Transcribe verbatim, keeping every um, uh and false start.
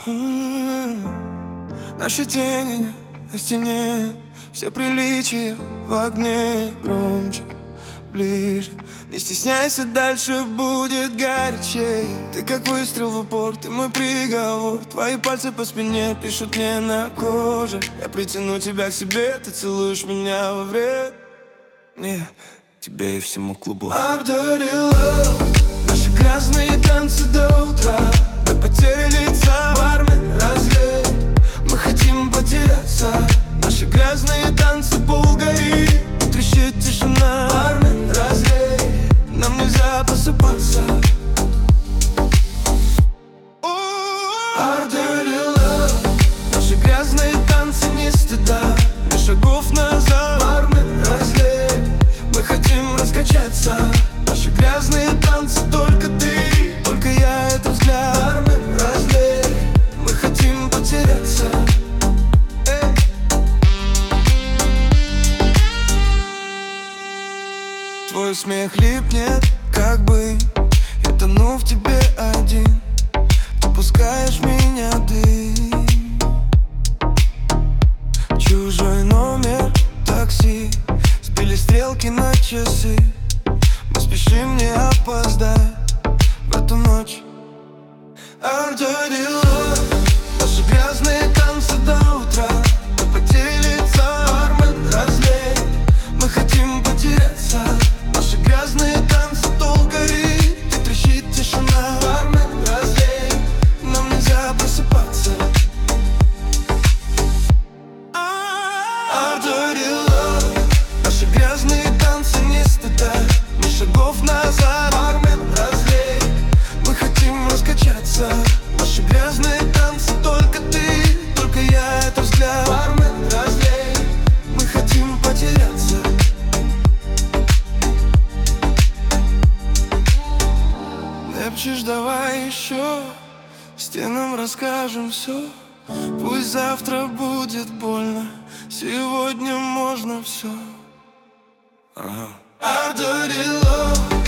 Наши тени на стене, все приличия в огне. Громче, ближе, не стесняйся, дальше будет горячей. Ты как выстрел в упор, ты мой приговор. Твои пальцы по спине пишут мне на коже. Я притяну тебя к себе, ты целуешь меня во вред. Не, тебе и всему клубу. I'm dirty love. Наши грязные танцы до утра, до потери лица. Бармен, разлей, мы хотим потеряться. Наши грязные танцы полгори, трещит тишина. Бармен, разлей, нам нельзя просыпаться. Our dirty love. Наши грязные танцы не стыда, ни шагов назад. Бармен, разлей, мы хотим раскачаться. Наши грязные танцы только ты, только я, это взгляд. Бармен, разлей, мы хотим потеряться. Эй. Твой смех липнет, как бы я тону в тебе один. Ты пускаешь меня дым. Чужой номер, такси, сбили стрелки на часы. Мы спешим не опоздать в эту ночь. Our dirty love. Наши грязные танцы до утра, до потери лица. Бармен, разлей, мы хотим потеряться. Наши грязные танцы долгори, ты трещит тишина. Бармен, разлей, нам нельзя просыпаться. Our dirty love. Наши грязные танцы не стыда, ни шагов назад. Бармен, разлей, мы хотим раскачаться. Наши грязные танцы только ты, только я, это взгляд. Бармен, разлей, мы хотим потеряться. Лепчешь, давай еще, стенам расскажем все. Пусть завтра будет больно, сегодня можно все. Ага. Our dirty love.